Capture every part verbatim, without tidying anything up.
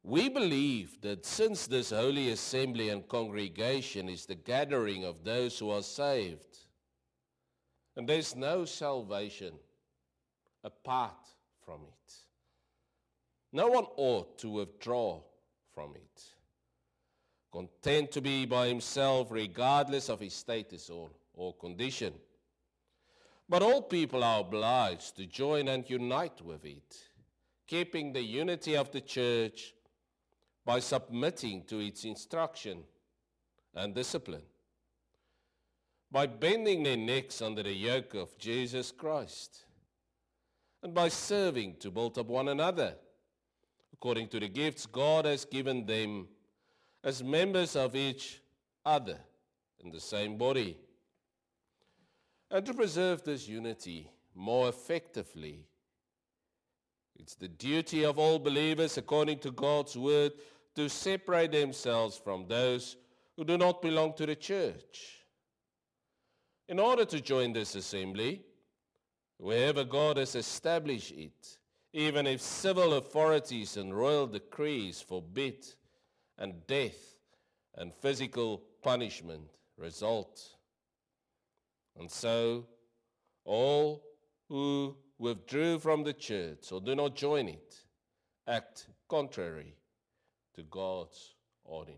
We believe that since this holy assembly and congregation is the gathering of those who are saved, and there's no salvation apart from it, no one ought to withdraw from it, content to be by himself regardless of his status or, or condition. But all people are obliged to join and unite with it, keeping the unity of the church by submitting to its instruction and discipline, by bending their necks under the yoke of Jesus Christ, and by serving to build up one another, according to the gifts God has given them as members of each other in the same body. And to preserve this unity more effectively, it's the duty of all believers, according to God's word, to separate themselves from those who do not belong to the church. In order to join this assembly, wherever God has established it, even if civil authorities and royal decrees forbid, and death and physical punishment result. And so, all who withdrew from the church or do not join it act contrary to God's ordinance.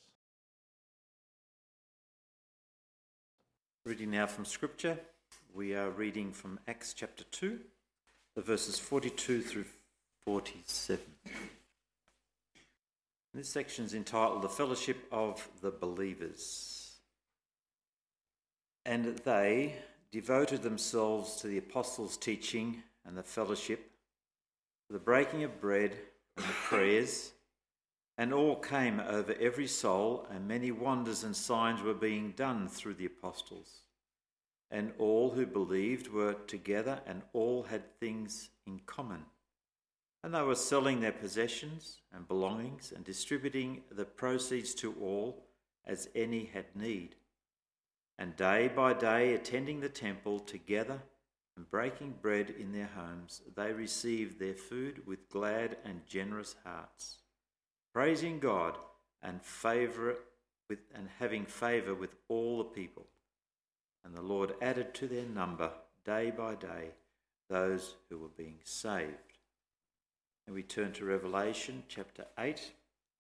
Reading now from Scripture, we are reading from Acts chapter two, the verses forty-two through forty-seven. This section is entitled The Fellowship of the Believers. And they devoted themselves to the apostles' teaching and the fellowship, the breaking of bread and the prayers, and all came over every soul, and many wonders and signs were being done through the apostles. And all who believed were together, and all had things in common. And they were selling their possessions and belongings and distributing the proceeds to all as any had need. And day by day, attending the temple together and breaking bread in their homes, they received their food with glad and generous hearts, praising God and favour with and having favour with all the people. And the Lord added to their number day by day those who were being saved. And we turn to Revelation chapter eight.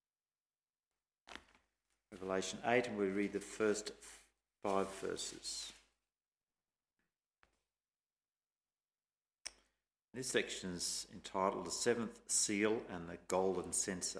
Revelation eight, and we read the first five verses. This section is entitled The Seventh Seal and the Golden Censer.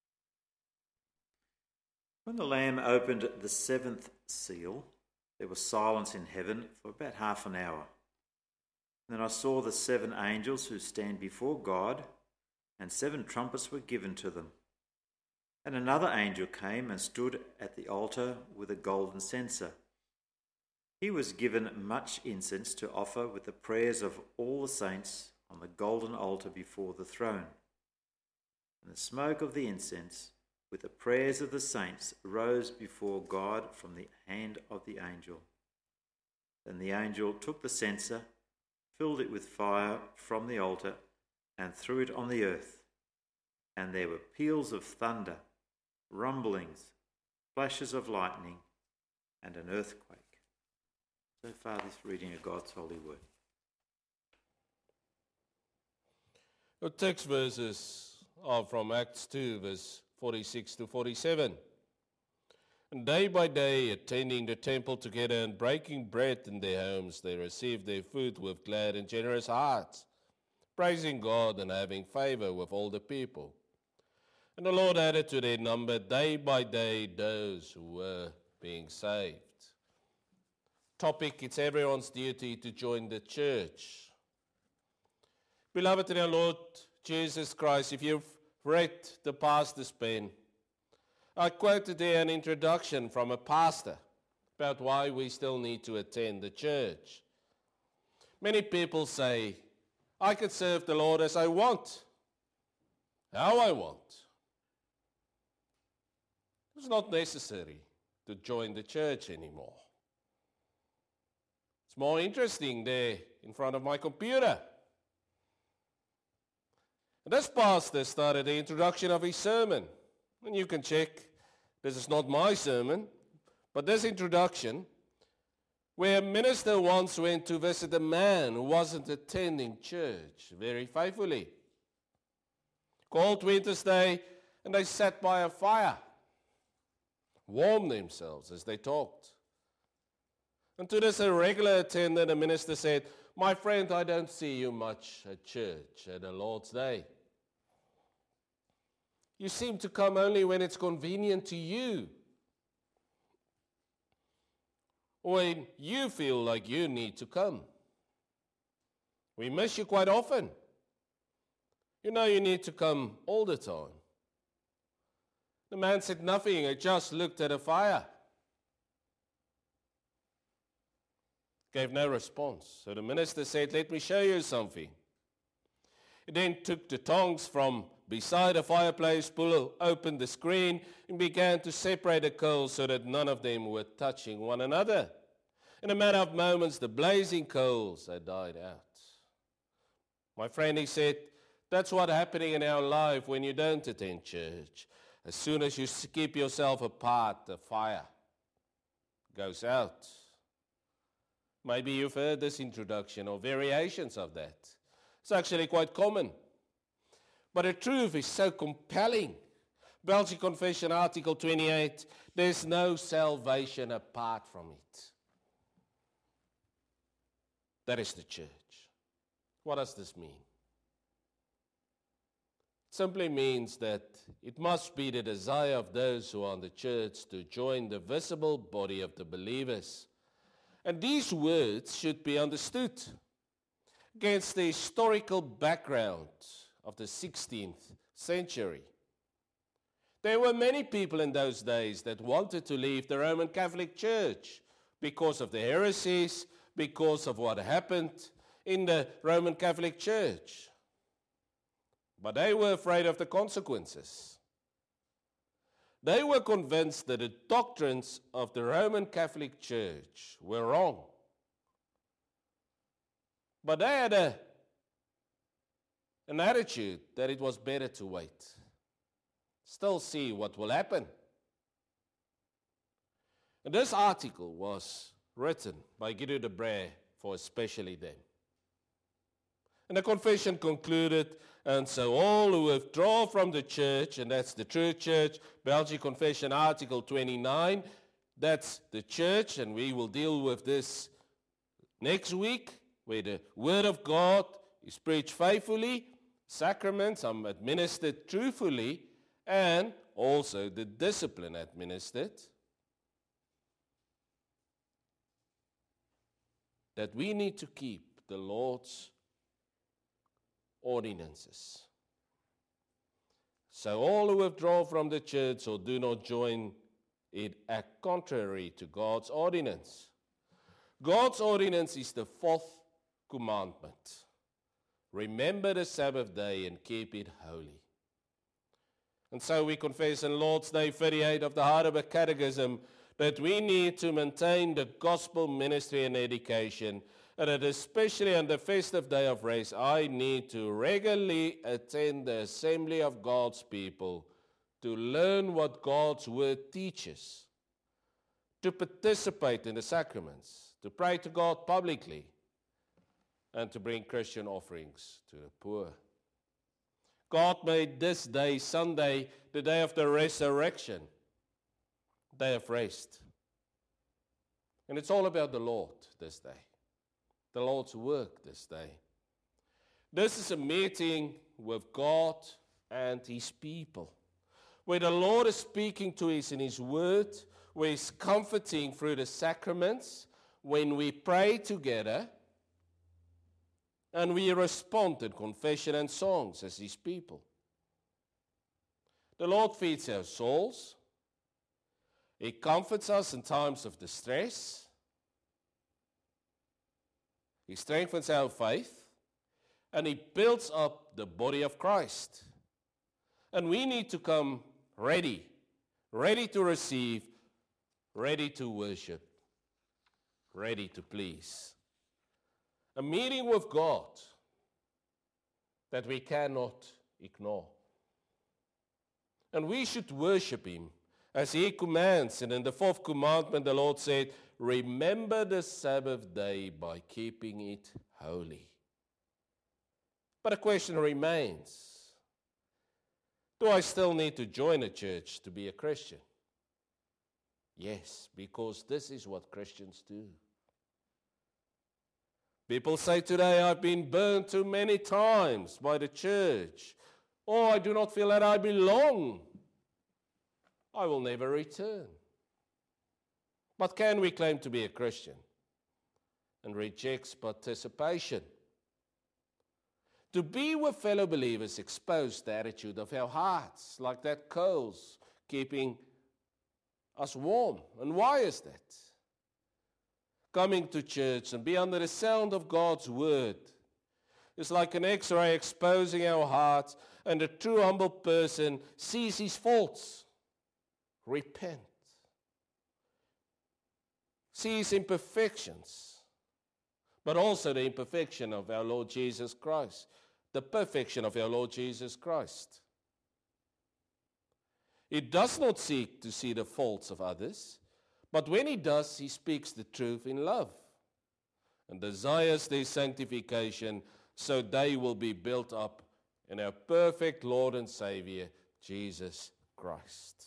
When the Lamb opened the seventh seal, there was silence in heaven for about half an hour. Then I saw the seven angels who stand before God, and seven trumpets were given to them. And another angel came and stood at the altar with a golden censer. He was given much incense to offer with the prayers of all the saints on the golden altar before the throne. And the smoke of the incense with the prayers of the saints rose before God from the hand of the angel. Then the angel took the censer, filled it with fire from the altar, and threw it on the earth. And there were peals of thunder, rumblings, flashes of lightning, and an earthquake. So far, this reading of God's holy word. The text verses are from Acts two, verse forty-six to forty-seven. And day by day, attending the temple together and breaking bread in their homes, they received their food with glad and generous hearts, praising God and having favor with all the people. And the Lord added to their number day by day those who were being saved. Topic, it's everyone's duty to join the church. Beloved in our Lord Jesus Christ, if you've read the pastor's pen, I quoted there an introduction from a pastor about why we still need to attend the church. Many people say, I can serve the Lord as I want, how I want. It's not necessary to join the church anymore. It's more interesting there in front of my computer. This pastor started the introduction of his sermon. And you can check, this is not my sermon, but this introduction, where a minister once went to visit a man who wasn't attending church very faithfully. Cold winter's day, and they sat by a fire, warmed themselves as they talked. And to this irregular attendant, the minister said, "My friend, I don't see you much at church at the Lord's Day. You seem to come only when it's convenient to you, or when you feel like you need to come. We miss you quite often. You know you need to come all the time." The man said nothing, he just looked at a fire. Gave no response. So the minister said, "Let me show you something." He then took the tongs from beside the fireplace, pulled open the screen, and began to separate the coals so that none of them were touching one another. In a matter of moments, the blazing coals had died out. "My friend," he said, "that's what's happening in our life when you don't attend church. As soon as you keep yourself apart, the fire goes out." Maybe you've heard this introduction or variations of that. It's actually quite common. But the truth is so compelling. Belgian Confession, Article twenty-eight, there's no salvation apart from it. That is the church. What does this mean? It simply means that it must be the desire of those who are in the church to join the visible body of the believers. And these words should be understood against the historical background of the sixteenth century. There were many people in those days that wanted to leave the Roman Catholic Church because of the heresies, because of what happened in the Roman Catholic Church. But they were afraid of the consequences. They were convinced that the doctrines of the Roman Catholic Church were wrong. But they had a, an attitude that it was better to wait. Still see what will happen. And this article was written by Guido de Brès for especially them. And the confession concluded, "And so all who withdraw from the church," and that's the true church, Belgian Confession, Article twenty-nine, that's the church, and we will deal with this next week, where the Word of God is preached faithfully, sacraments are administered truthfully, and also the discipline administered, that we need to keep the Lord's ordinances. So all who withdraw from the church or do not join it act contrary to God's ordinance. God's ordinance is the fourth commandment. Remember the Sabbath day and keep it holy. And so we confess in Lord's Day thirty-eight of the Heidelberg Catechism that we need to maintain the gospel ministry and education, and that especially on the festive day of rest, I need to regularly attend the assembly of God's people to learn what God's word teaches, to participate in the sacraments, to pray to God publicly, and to bring Christian offerings to the poor. God made this day, Sunday, the day of the resurrection, day of rest. And it's all about the Lord this day, the Lord's work this day. This is a meeting with God and his people, where the Lord is speaking to us in his word, where he's comforting through the sacraments, when we pray together, and we respond in confession and songs as his people. The Lord feeds our souls. He comforts us in times of distress. He strengthens our faith. And he builds up the body of Christ. And we need to come ready, ready to receive, ready to worship, ready to please. A meeting with God that we cannot ignore. And we should worship him as he commands. And in the fourth commandment, the Lord said, remember the Sabbath day by keeping it holy. But a question remains. Do I still need to join a church to be a Christian? Yes, because this is what Christians do. People say today, I've been burned too many times by the church, or I do not feel that I belong. I will never return. But can we claim to be a Christian and reject participation? To be with fellow believers exposed the attitude of our hearts, like that coals keeping us warm. And why is that? Coming to church and be under the sound of God's word is like an X-ray exposing our hearts, and a true humble person sees his faults, repent, sees imperfections, but also the imperfection of our Lord Jesus Christ, the perfection of our Lord Jesus Christ. He does not seek to see the faults of others, but when he does, he speaks the truth in love and desires their sanctification so they will be built up in our perfect Lord and Savior, Jesus Christ.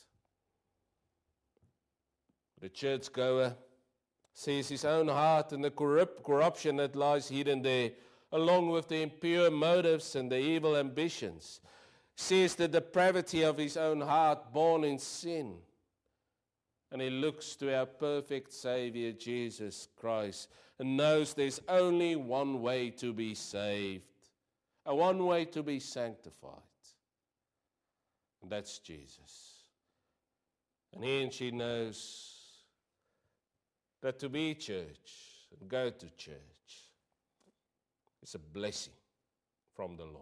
The churchgoer sees his own heart and the corrupt corruption that lies hidden there, along with the impure motives and the evil ambitions. Sees the depravity of his own heart born in sin. And he looks to our perfect Savior, Jesus Christ, and knows there's only one way to be saved, a one way to be sanctified. And that's Jesus. And he and she knows that to be church and go to church is a blessing from the Lord.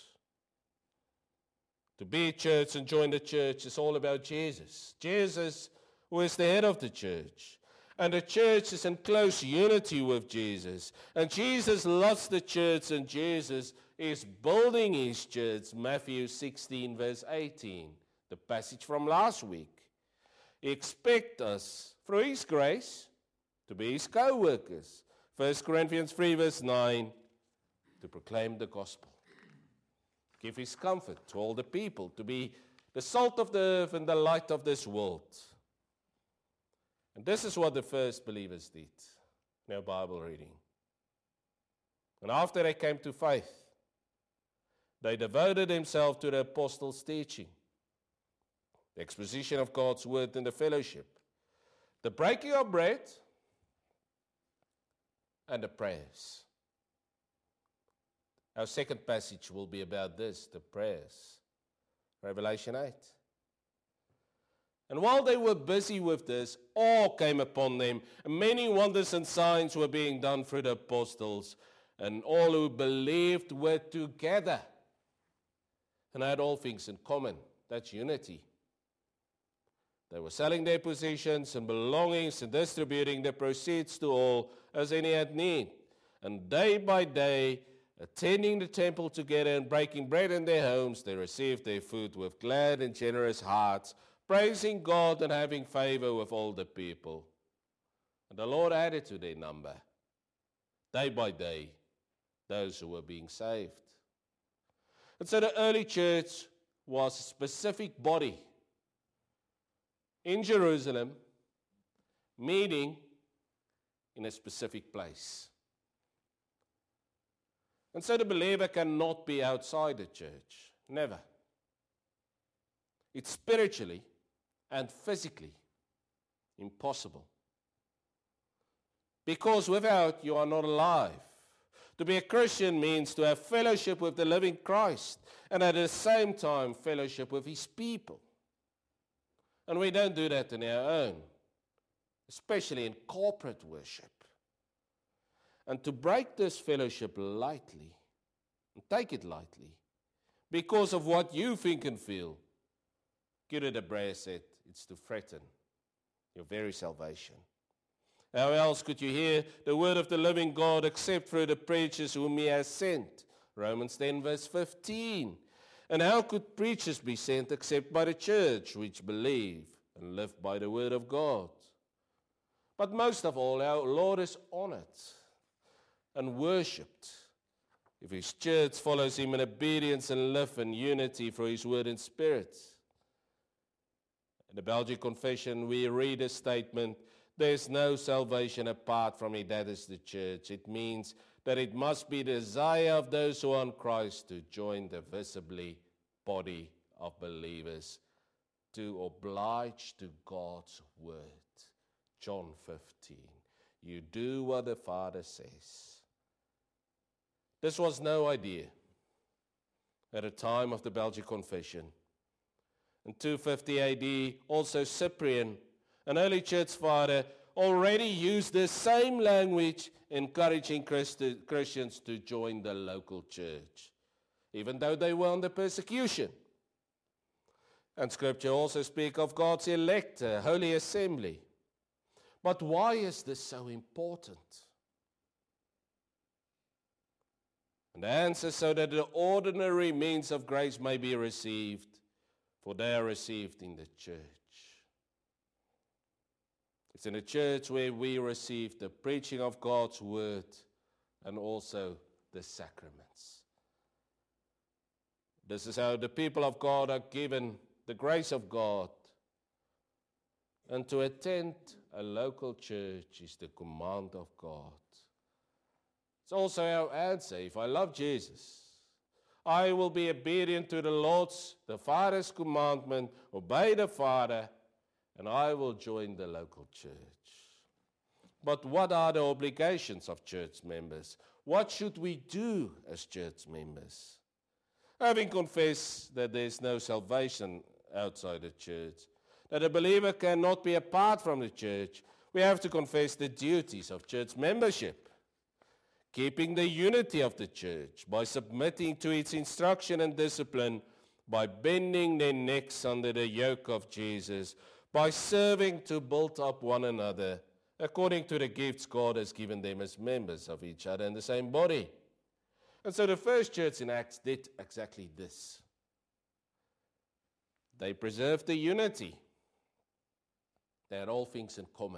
To be church and join the church is all about Jesus. Jesus, who is the head of the church. And the church is in close unity with Jesus. And Jesus loves the church, and Jesus is building his church. Matthew sixteen, verse eighteen, the passage from last week. He expects us, through his grace, to be his co-workers. First Corinthians three, verse nine, to proclaim the gospel. Give his comfort to all the people, to be the salt of the earth and the light of this world. And this is what the first believers did in our Bible reading. And after they came to faith, they devoted themselves to the apostles' teaching, the exposition of God's word and the fellowship, the breaking of bread, and the prayers. Our second passage will be about this, the prayers. Revelation eight. And while they were busy with this, awe came upon them, and many wonders and signs were being done through the apostles, and all who believed were together and had all things in common. That's unity. They were selling their possessions and belongings and distributing the proceeds to all as any had need. And day by day, attending the temple together and breaking bread in their homes, they received their food with glad and generous hearts, praising God and having favor with all the people. And the Lord added to their number, day by day, those who were being saved. And so the early church was a specific body in Jerusalem, meeting in a specific place. And so the believer cannot be outside the church. Never. It's spiritually and physically impossible. Because without, you are not alive. To be a Christian means to have fellowship with the living Christ, and at the same time fellowship with his people. And we don't do that on our own, especially in corporate worship. And to break this fellowship lightly, and take it lightly, because of what you think and feel, Kira de Brea said, it's to threaten your very salvation. How else could you hear the word of the living God except through the preachers whom he has sent? Romans ten, verse fifteen. And how could preachers be sent except by the church, which believe and live by the word of God? But most of all, our Lord is honored and worshipped if his church follows him in obedience and live in unity for his word and spirit. In the Belgian Confession, we read a statement, there is no salvation apart from it, that is the church. It means that it must be the desire of those who are in Christ to join the visibly body of believers, to oblige to God's word. John fifteen. You do what the Father says. This was no idea at the time of the Belgian Confession. In two fifty A D, also Cyprian, an early church father, already used the same language encouraging Christi- Christians to join the local church, even though they were under persecution. And Scripture also speaks of God's elect, a holy assembly. But why is this so important? And the answer is so that the ordinary means of grace may be received, for they are received in the church. It's in the church where we receive the preaching of God's word and also the sacraments. This is how the people of God are given the grace of God. And to attend a local church is the command of God. It's also our answer. If I love Jesus, I will be obedient to the Lord's, the Father's commandment, obey the Father, and I will join the local church. But what are the obligations of church members? What should we do as church members? Having confessed that there is no salvation outside the church, that a believer cannot be apart from the church, we have to confess the duties of church membership. Keeping the unity of the church by submitting to its instruction and discipline, by bending their necks under the yoke of Jesus, by serving to build up one another according to the gifts God has given them as members of each other in the same body. And so the first church in Acts did exactly this. They preserved the unity. They had all things in common.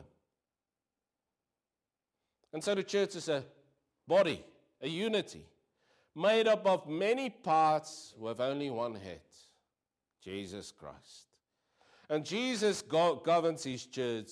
And so the church is a body, a unity, made up of many parts with only one head, Jesus Christ. And Jesus go- governs his church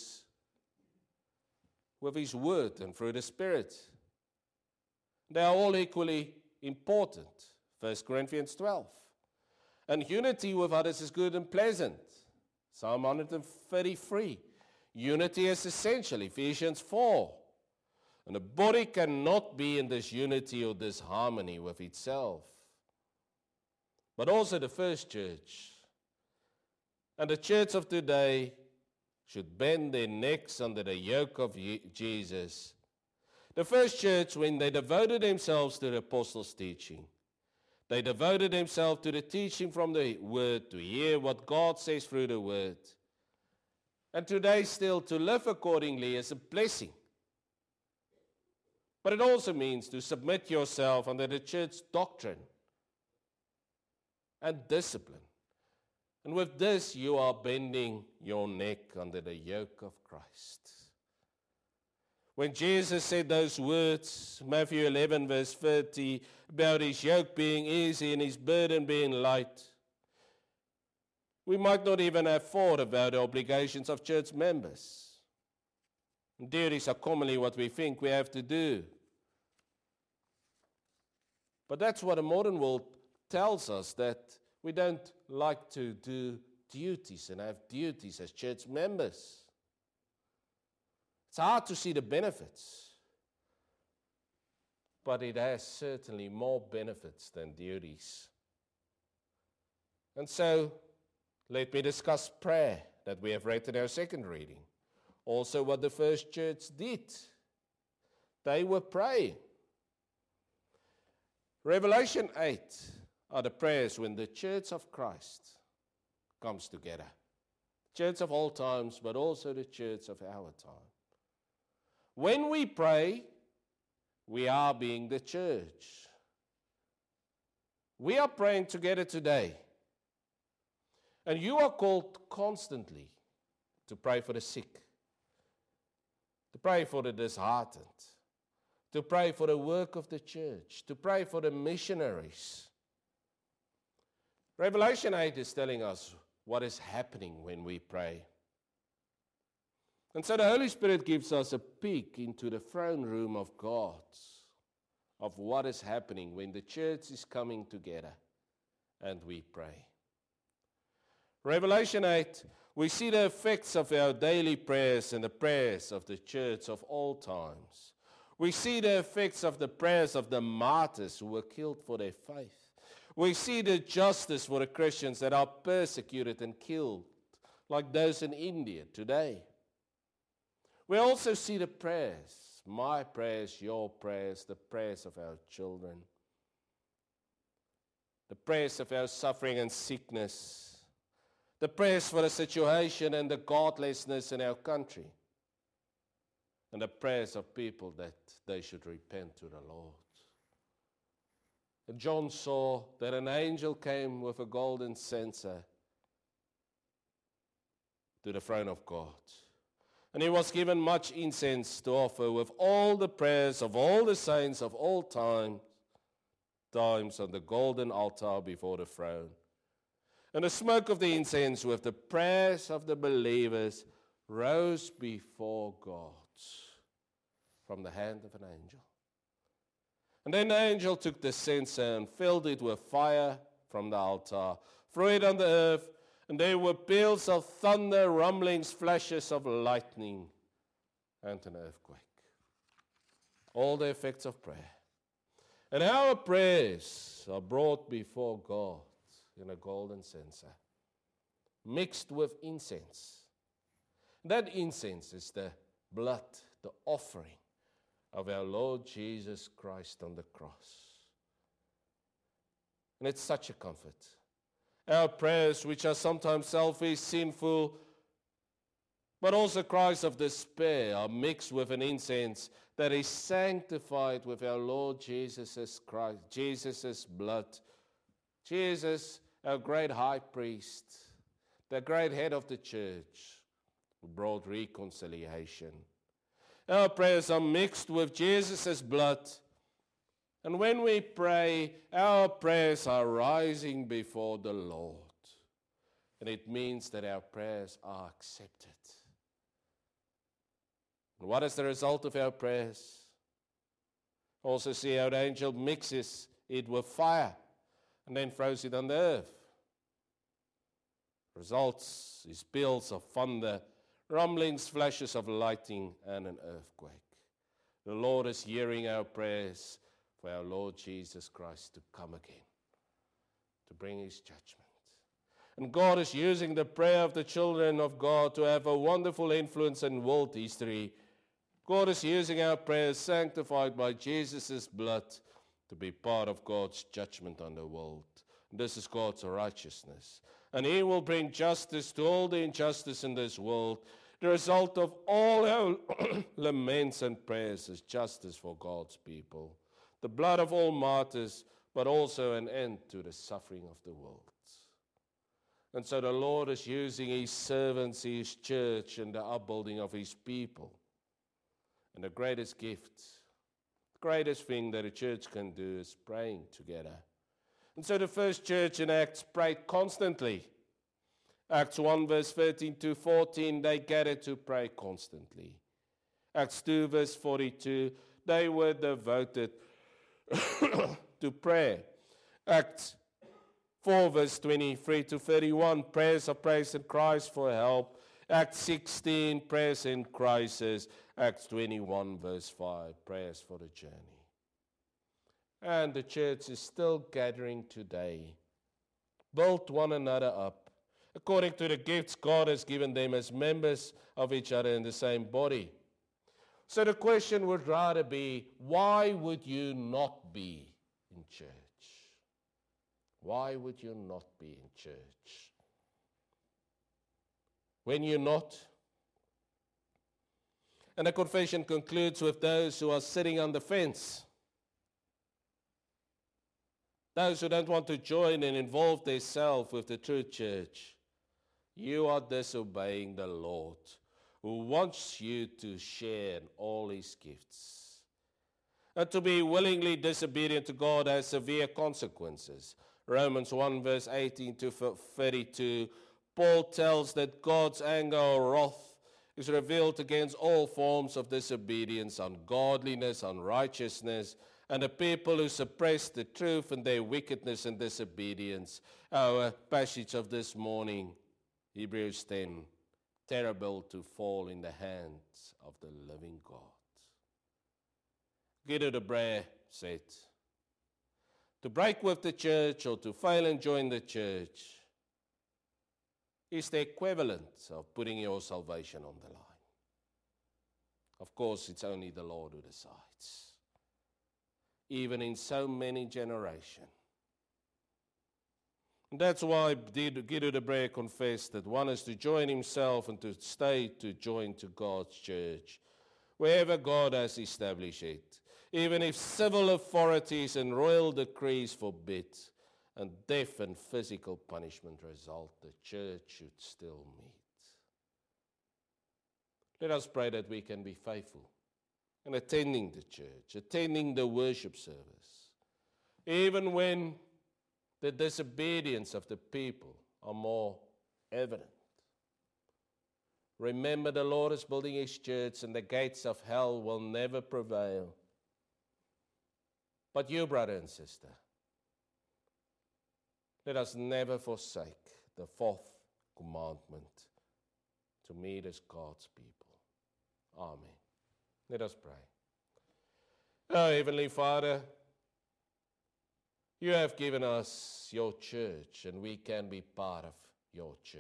with his word and through the Spirit. They are all equally important, First Corinthians twelve. And unity with others is good and pleasant, Psalm one thirty-three. Unity is essential, Ephesians four. And the body cannot be in this unity or this harmony with itself. But also the first church and the church of today should bend their necks under the yoke of Jesus. The first church, when they devoted themselves to the apostles' teaching, they devoted themselves to the teaching from the word, to hear what God says through the word. And today still, to live accordingly is a blessing. But it also means to submit yourself under the church doctrine and discipline. And with this, you are bending your neck under the yoke of Christ. When Jesus said those words, Matthew eleven, verse thirty, about his yoke being easy and his burden being light, we might not even have thought about the obligations of church members. Duties are commonly what we think we have to do. But that's what the modern world tells us, that we don't like to do duties and have duties as church members. It's hard to see the benefits, but it has certainly more benefits than duties. And so, let me discuss prayer that we have read in our second reading. Also what the first church did. They were praying. Revelation eight are the prayers when the church of Christ comes together. Church of all times, but also the church of our time. When we pray, we are being the church. We are praying together today. And you are called constantly to pray for the sick, to pray for the disheartened, to pray for the work of the church, to pray for the missionaries. Revelation eight is telling us what is happening when we pray. And so the Holy Spirit gives us a peek into the throne room of God, of what is happening when the church is coming together and we pray. Revelation eight, we see the effects of our daily prayers and the prayers of the church of all times. We see the effects of the prayers of the martyrs who were killed for their faith. We see the justice for the Christians that are persecuted and killed, like those in India today. We also see the prayers, my prayers, your prayers, the prayers of our children, the prayers of our suffering and sickness, the prayers for the situation and the godlessness in our country, and the prayers of people that they should repent to the Lord. And John saw that an angel came with a golden censer to the throne of God. And he was given much incense to offer with all the prayers of all the saints of all time, times on the golden altar before the throne. And the smoke of the incense with the prayers of the believers rose before God from the hand of an angel. And then the angel took the censer and filled it with fire from the altar, threw it on the earth, and there were peals of thunder, rumblings, flashes of lightning, and an earthquake. All the effects of prayer. And our prayers are brought before God in a golden censer, mixed with incense. That incense is the blood, the offering of our Lord Jesus Christ on the cross. And it's such a comfort. Our prayers, which are sometimes selfish, sinful, but also cries of despair, are mixed with an incense that is sanctified with our Lord Jesus Christ, Jesus' blood. Jesus, our great high priest, the great head of the church, who brought reconciliation. Our prayers are mixed with Jesus' blood. And when we pray, our prayers are rising before the Lord. And it means that our prayers are accepted. And what is the result of our prayers? Also see how the angel mixes it with fire and then throws it on the earth. Results is peals of thunder, rumblings, flashes of lightning, and an earthquake. The Lord is hearing our prayers for our Lord Jesus Christ to come again, to bring his judgment. And God is using the prayer of the children of God to have a wonderful influence in world history. God is using our prayers sanctified by Jesus' blood to be part of God's judgment on the world. And this is God's righteousness. And he will bring justice to all the injustice in this world. The result of all our laments and prayers is justice for God's people. The blood of all martyrs, but also an end to the suffering of the world. And so the Lord is using his servants, his church, and the upbuilding of his people. And the greatest gift, the greatest thing that a church can do is praying together. And so the first church in Acts prayed constantly. Acts one verse thirteen to fourteen, they gathered to pray constantly. Acts two verse forty-two, they were devoted to prayer. Acts four verse twenty-three to thirty-one, prayers of praise and cries for help. Acts sixteen, prayers in crisis. Acts twenty-one verse five, prayers for the journey. And the church is still gathering today. Build one another up according to the gifts God has given them as members of each other in the same body. So the question would rather be, why would you not be in church? Why would you not be in church? When you're not. And the confession concludes with those who are sitting on the fence. those who don't want to join and involve themselves with the true church, you are disobeying the Lord, who wants you to share in all his gifts. And to be willingly disobedient to God has severe consequences. Romans one verse eighteen to thirty-two, Paul tells that God's anger or wrath is revealed against all forms of disobedience, ungodliness, unrighteousness, and the people who suppress the truth in their wickedness and disobedience. Our passage of this morning, Hebrews ten, terrible to fall in the hands of the living God. Guido de Brès said, to break with the church or to fail and join the church is the equivalent of putting your salvation on the line. Of course, it's only the Lord who decides. Even in so many generations. And that's why Guido de Brès confessed that one is to join himself and to stay to join to God's church, wherever God has established it, even if civil authorities and royal decrees forbid, and death and physical punishment result, the church should still meet. Let us pray that we can be faithful in attending the church, attending the worship service, even when the disobedience of the people are more evident. Remember, the Lord is building his church, and the gates of hell will never prevail. But you, brother and sister, let us never forsake the fourth commandment, to meet as God's people. Amen. Let us pray. Oh, Heavenly Father, you have given us your church, and we can be part of your church.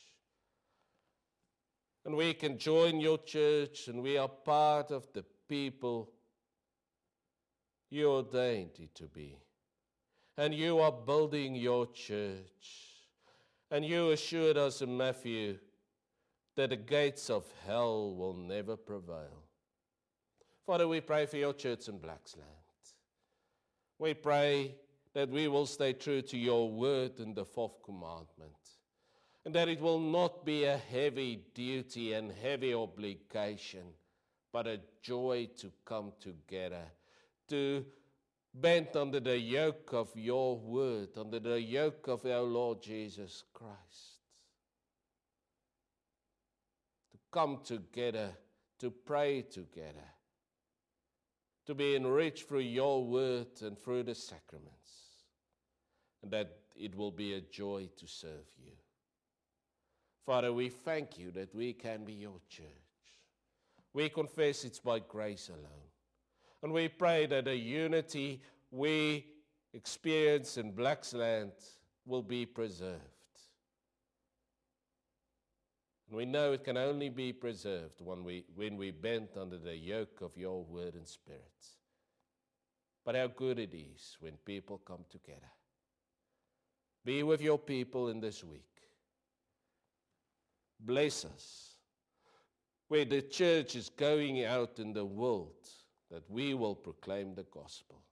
And we can join your church, and we are part of the people you ordained it to be. And you are building your church. And you assured us in Matthew that the gates of hell will never prevail. Father, we pray for your church in Blacksland. We pray that we will stay true to your word in the fourth commandment, and that it will not be a heavy duty and heavy obligation, but a joy to come together, to bend under the yoke of your word, under the yoke of our Lord Jesus Christ. To come together, to pray together, to be enriched through your word and through the sacraments, and that it will be a joy to serve you. Father, we thank you that we can be your church. We confess it's by grace alone. And we pray that the unity we experience in Blacksland will be preserved. And we know it can only be preserved when we, when we bend under the yoke of your word and spirit. But how good it is when people come together. Be with your people in this week. Bless us. Where the church is going out in the world, that we will proclaim the gospel.